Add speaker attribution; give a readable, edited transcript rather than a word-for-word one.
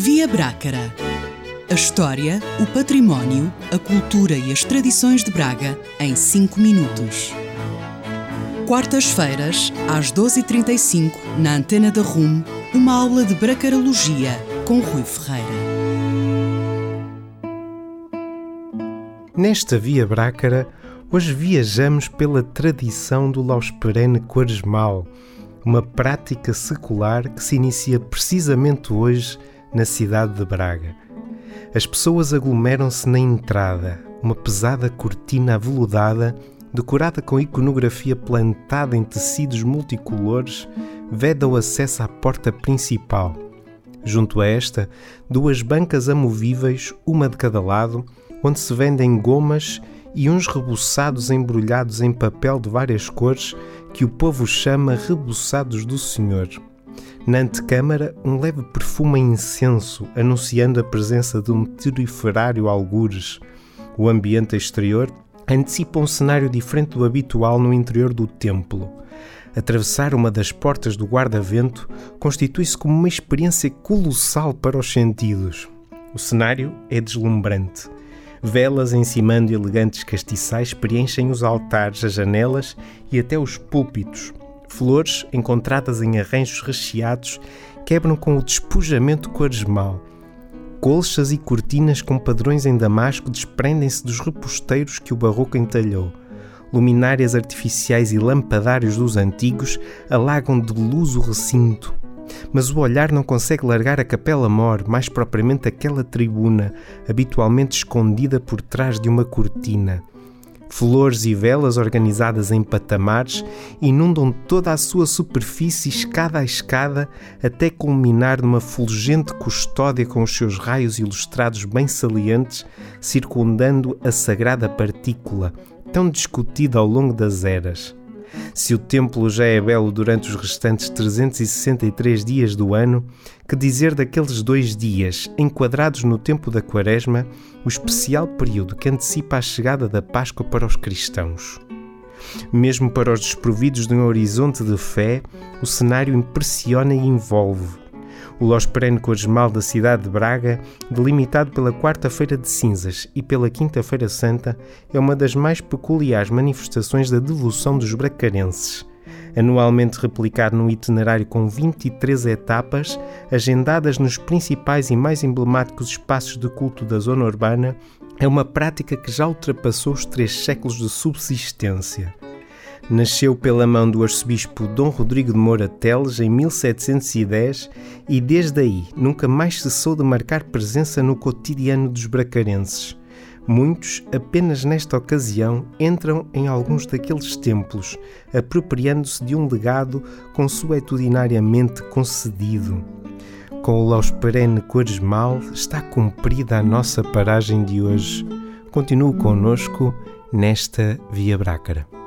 Speaker 1: Via Brácara. A história, o património, a cultura e as tradições de Braga em 5 minutos. Quartas-feiras, às 12h35, na Antena da RUM, uma aula de bracarologia com Rui Ferreira.
Speaker 2: Nesta Via Brácara, hoje viajamos pela tradição do Lausperene Quaresmal, uma prática secular que se inicia precisamente hoje na cidade de Braga. As pessoas aglomeram-se na entrada, uma pesada cortina aveludada, decorada com iconografia plantada em tecidos multicolores, veda o acesso à porta principal. Junto a esta, 2 bancas amovíveis, uma de cada lado, onde se vendem gomas e uns rebuçados embrulhados em papel de várias cores que o povo chama rebuçados do Senhor. Na antecâmara, um leve perfume a incenso, anunciando a presença de um turiferário algures. O ambiente exterior antecipa um cenário diferente do habitual no interior do templo. Atravessar uma das portas do guarda-vento constitui-se como uma experiência colossal para os sentidos. O cenário é deslumbrante. Velas encimando elegantes castiçais preenchem os altares, as janelas e até os púlpitos. Flores, encontradas em arranjos recheados, quebram com o despojamento quaresmal. Colchas e cortinas com padrões em damasco desprendem-se dos reposteiros que o barroco entalhou. Luminárias artificiais e lampadários dos antigos alagam de luz o recinto. Mas o olhar não consegue largar a capela-mor, mais propriamente aquela tribuna, habitualmente escondida por trás de uma cortina. Flores e velas organizadas em patamares inundam toda a sua superfície, escada a escada, até culminar numa fulgente custódia com os seus raios ilustrados bem salientes, circundando a sagrada partícula, tão discutida ao longo das eras. Se o templo já é belo durante os restantes 363 dias do ano, que dizer daqueles 2 dias, enquadrados no tempo da Quaresma, o especial período que antecipa a chegada da Páscoa para os cristãos. Mesmo para os desprovidos de um horizonte de fé, o cenário impressiona e envolve. O Lausperene Quaresmal da cidade de Braga, delimitado pela Quarta-feira de Cinzas e pela Quinta-feira Santa, é uma das mais peculiares manifestações da devoção dos bracarenses. Anualmente replicado num itinerário com 23 etapas, agendadas nos principais e mais emblemáticos espaços de culto da zona urbana, é uma prática que já ultrapassou os 3 séculos de subsistência. Nasceu pela mão do arcebispo Dom Rodrigo de Moura Teles em 1710 e desde aí nunca mais cessou de marcar presença no cotidiano dos bracarenses. Muitos, apenas nesta ocasião, entram em alguns daqueles templos, apropriando-se de um legado consuetudinariamente concedido. Com o Lausperene Quaresmal está cumprida a nossa paragem de hoje. Continue connosco nesta Via Brácara.